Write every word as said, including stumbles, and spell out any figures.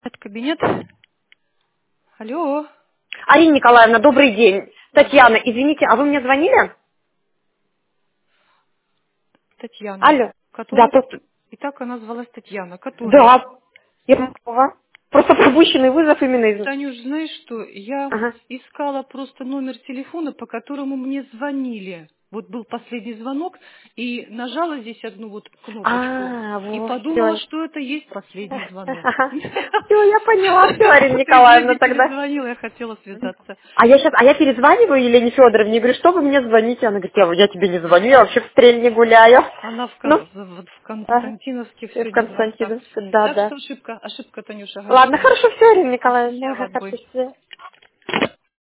Это кабинет. Алло. Арина Николаевна, добрый день. Да. Татьяна, извините, а вы мне звонили? Татьяна. Алло. Да, Которая... просто... Итак, она звалась Татьяна. Которая... Да. Ермакова. Просто пропущенный вызов именно из... Танюш, знаешь что? Я Ага. искала просто номер телефона, по которому мне звонили. Вот был последний звонок, и нажала здесь одну вот кнопочку, А, и вот, подумала, все. что это есть последний звонок. Все, я поняла, все, Арина Ты Николаевна, вроде тогда. перезвонила, я хотела связаться. А я сейчас, а я перезваниваю Елене Федоровне и говорю, что вы мне звоните? Она говорит, я, я тебе не звоню, я вообще в стрельне гуляю. Она в, Ну, Кон- вот в ага. Константиновских В сегодня дворцах. Константиновске, да, Так да. что ошибка, ошибка, Танюша, Ладно, говорите. хорошо, все, Арина Ага, Николаевна, все, ага, отбой. хорошо, все.